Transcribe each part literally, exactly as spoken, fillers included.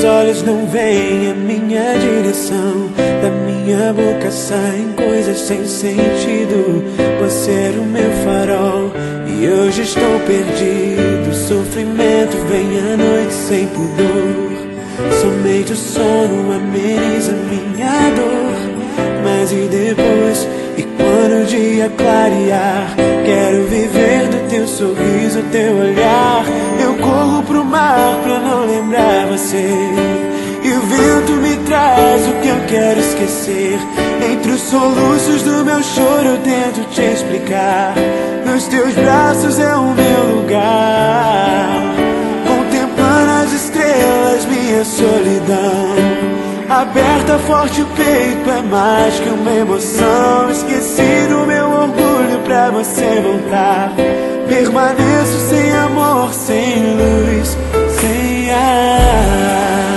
teus olhos não veem a minha direção, da minha boca saem coisas sem sentido. Você era o meu farol e hoje estou perdido. O sofrimento vem à noite sem pudor, somente o sono ameniza minha dor. Mas e depois? E quando o dia clarear? Quero viver do teu sorriso, teu olhar. Eu corro pro mar pra não lembrar você, e o vento me traz o que eu quero esquecer. Entre os soluços do meu choro eu tento te explicar. Nos teus braços é o meu lugar, contemplando as estrelas, minha solidão. Aberta forte o peito é mais que uma emoção. Esqueci do meu orgulho pra você voltar. Permaneço sem amor, sem luz, sem ar.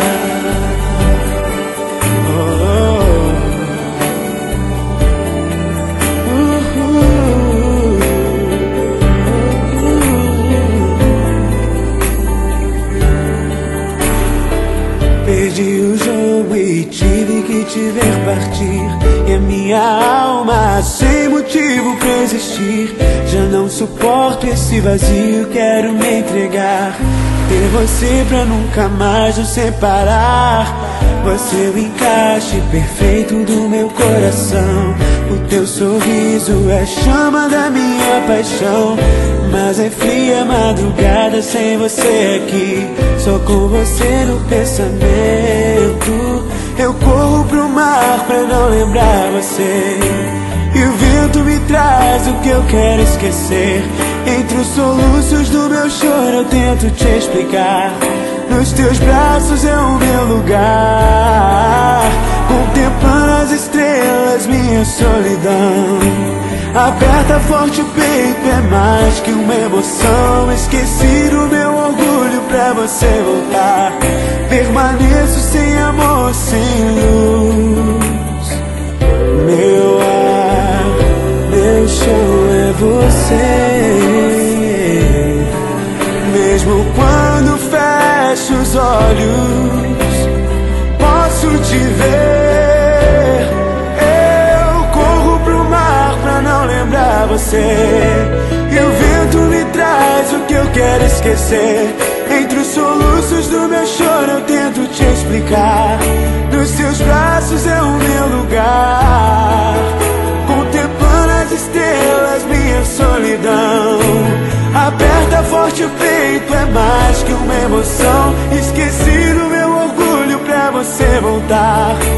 Perdi o jogo e tive que te ver partir, e a minha alma sem motivo pra existir. Já não suporto esse vazio, quero me entregar, ter você pra nunca mais nos separar. Você é o encaixe perfeito do meu coração. O teu sorriso é a chama da minha paixão. Mas é fria a madrugada sem você aqui, só com você no pensamento. Eu corro pro mar pra não lembrar você, e o vento me traz o que eu quero esquecer. Entre os soluços do meu choro eu tento te explicar. Nos teus braços é o meu lugar, contemplando as estrelas, minha solidão. Aperta forte o peito, é mais que uma emoção. Esqueci do meu orgulho pra você voltar. Permaneço sem amor, sem luz. Meu ar, meu chão é você. Mesmo quando fecho os olhos, posso te ver. Você, e o vento me traz o que eu quero esquecer. Entre os soluços do meu choro eu tento te explicar. Nos teus braços é o meu lugar, contemplando as estrelas, minha solidão. Aperta forte o peito, é mais que uma emoção. Esqueci do meu orgulho pra você voltar.